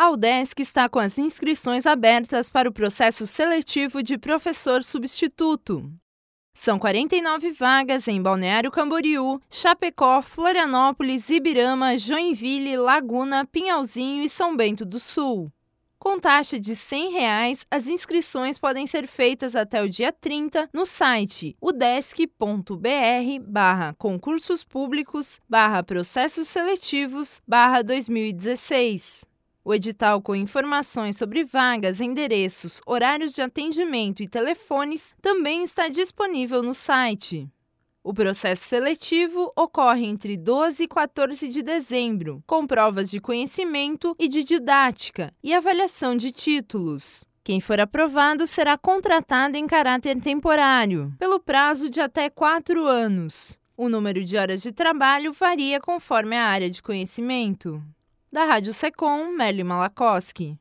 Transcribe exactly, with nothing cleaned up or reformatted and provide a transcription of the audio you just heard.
A UDESC está com as inscrições abertas para o processo seletivo de professor substituto. São quarenta e nove vagas em Balneário Camboriú, Chapecó, Florianópolis, Ibirama, Joinville, Laguna, Pinhalzinho e São Bento do Sul. Com taxa de cem reais, as inscrições podem ser feitas até o dia trinta no site udesc.br barra concursos públicos barra processos seletivos barra dois mil e dezesseis. O edital com informações sobre vagas, endereços, horários de atendimento e telefones também está disponível no site. O processo seletivo ocorre entre doze e quatorze de dezembro, com provas de conhecimento e de didática e avaliação de títulos. Quem for aprovado será contratado em caráter temporário, pelo prazo de até quatro anos. O número de horas de trabalho varia conforme a área de conhecimento. Da Rádio Secom, Merli Malakoski.